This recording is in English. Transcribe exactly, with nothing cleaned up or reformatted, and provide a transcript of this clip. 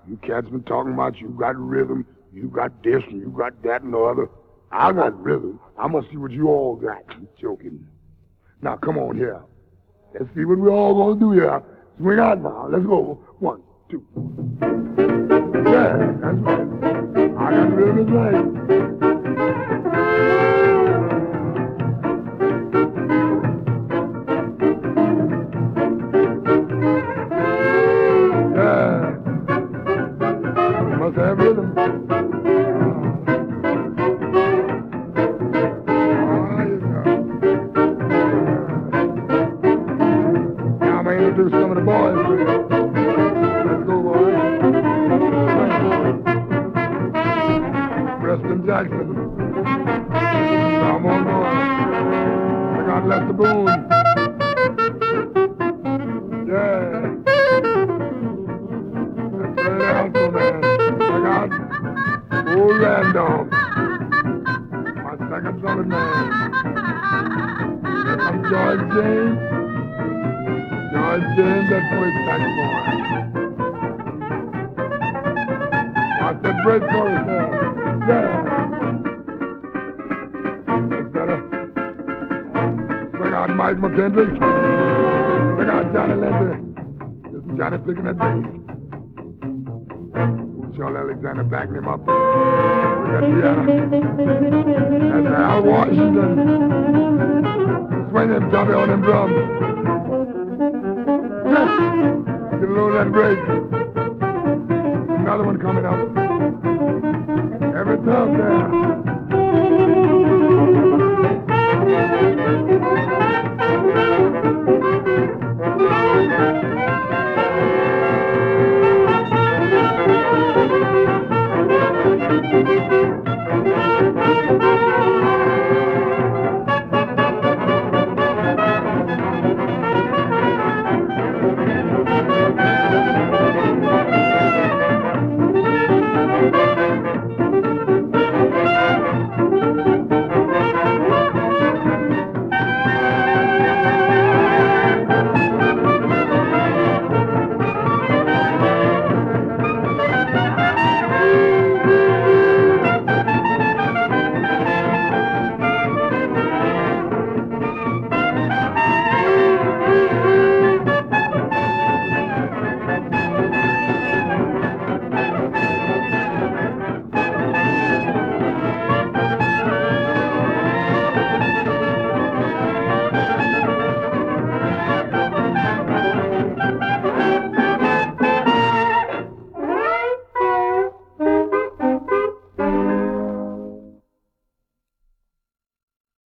You cats been talking about you got rhythm, you got this, and you got that and the other. I got rhythm. I must see what you all got. You joking. Now, come on here. Let's see what we all gonna do here. Swing out now. Let's go. One, two. Yeah, that's right. I got rhythm as right. Must have rhythm. Oh, you know. Now I'm going to introduce some of the boys. Let's go, boys. Preston Jackson. Come on, boys. I got Lester Boone. Yeah. That's right out, man. I got old Randolph, my second solid man. I'm George James. George James, that first sax boy. Got that great chorus there. Yeah. That's better. Bring out Mike McKendrick. Bring out Johnny Lindsay. This is Johnny picking that bass. Charles Alexander backing him up. We got Deanna. And Al Washington. Swing him, dummy on them drums. Yes! Get a load of that break. Another one coming up. Every time there.